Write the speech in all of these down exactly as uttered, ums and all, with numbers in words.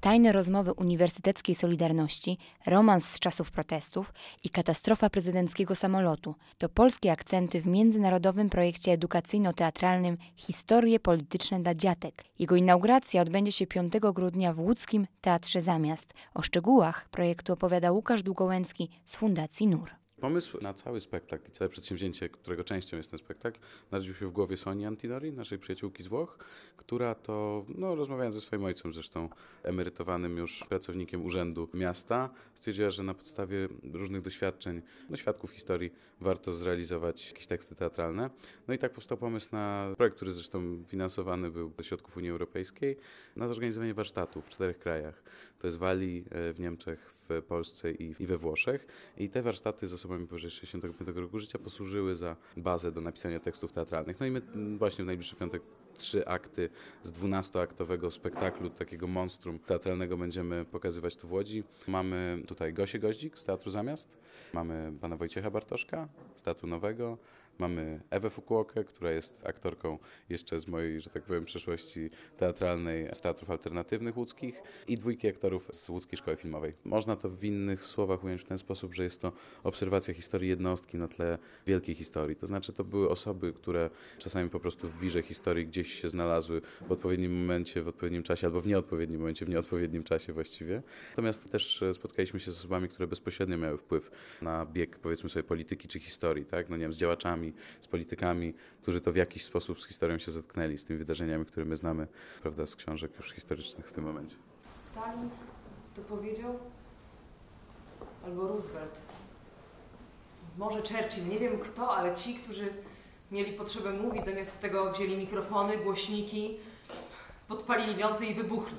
Tajne rozmowy uniwersyteckiej Solidarności, romans z czasów protestów i katastrofa prezydenckiego samolotu to polskie akcenty w międzynarodowym projekcie edukacyjno-teatralnym Historie polityczne dla dziatek. Jego inauguracja odbędzie się piątego grudnia w łódzkim Teatrze Zamiast. O szczegółach projektu opowiada Łukasz Długołęcki z Fundacji N U R. Pomysł na cały spektakl i całe przedsięwzięcie, którego częścią jest ten spektakl, narodził się w głowie Soni Antinori, naszej przyjaciółki z Włoch, która to, no rozmawiając ze swoim ojcem, zresztą emerytowanym już pracownikiem Urzędu Miasta, stwierdziła, że na podstawie różnych doświadczeń, no świadków historii, warto zrealizować jakieś teksty teatralne. No i tak powstał pomysł na projekt, który zresztą finansowany był ze środków Unii Europejskiej, na zorganizowanie warsztatów w czterech krajach. To jest w Walii, w Niemczech, w Polsce i we Włoszech. I te warsztaty z osobami powyżej sześćdziesiątego piątego roku życia posłużyły za bazę do napisania tekstów teatralnych. No i my właśnie w najbliższy piątek trzy akty z dwunastoaktowego spektaklu, takiego monstrum teatralnego będziemy pokazywać tu w Łodzi. Mamy tutaj Gosię Goździk z Teatru Zamiast, mamy pana Wojciecha Bartoszka z Teatru Nowego, mamy Ewę Fukuokę, która jest aktorką jeszcze z mojej, że tak powiem, przeszłości teatralnej z teatrów alternatywnych łódzkich i dwójki aktorów z Łódzkiej Szkoły Filmowej. Można to w innych słowach ująć w ten sposób, że jest to obserwacja historii jednostki na tle wielkiej historii. To znaczy to były osoby, które czasami po prostu w wirze historii gdzieś się znalazły w odpowiednim momencie, w odpowiednim czasie albo w nieodpowiednim momencie, w nieodpowiednim czasie właściwie. Natomiast też spotkaliśmy się z osobami, które bezpośrednio miały wpływ na bieg, powiedzmy sobie, polityki czy historii, tak? No nie wiem, z działaczami, z politykami, którzy to w jakiś sposób z historią się zetknęli, z tymi wydarzeniami, które my znamy, prawda, z książek już historycznych w tym momencie. Stalin to powiedział? Albo Roosevelt? Może Churchill, nie wiem kto, ale ci, którzy mieli potrzebę mówić, zamiast tego wzięli mikrofony, głośniki, podpalili ląty i wybuchli.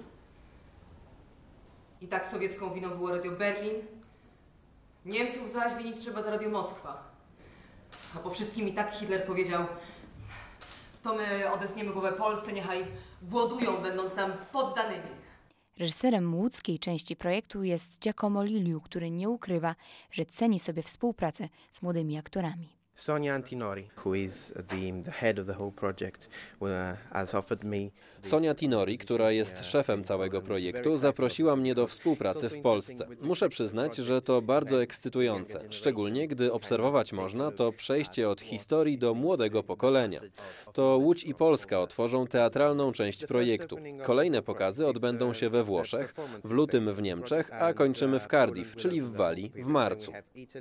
I tak sowiecką winą było Radio Berlin, Niemców zaś winić trzeba za Radio Moskwa. A po wszystkim i tak Hitler powiedział: to my odetniemy głowę Polsce, niechaj głodują, będąc nam poddanymi. Reżyserem łódzkiej części projektu jest Giacomo Liliu, który nie ukrywa, że ceni sobie współpracę z młodymi aktorami. Sonia Antinori, who is the, the head of the whole project, uh, has offered me. Sonia Tinori, która jest szefem całego projektu, zaprosiła mnie do współpracy w Polsce. Muszę przyznać, że to bardzo ekscytujące, szczególnie gdy obserwować można to przejście od historii do młodego pokolenia. To Łódź i Polska otworzą teatralną część projektu. Kolejne pokazy odbędą się we Włoszech, w lutym w Niemczech, a kończymy w Cardiff, czyli w Walii, w marcu.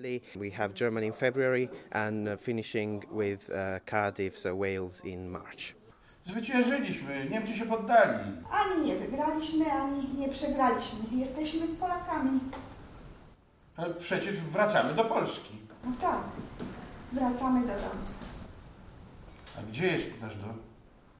Finishing with uh, Cardiff, so Wales in March. Zwyciężyliśmy, Niemcy się poddali. Ani nie wygraliśmy, ani nie przegraliśmy. Jesteśmy Polakami. Ale przecież wracamy do Polski. No tak, wracamy do domu. A gdzie jest nasz dom?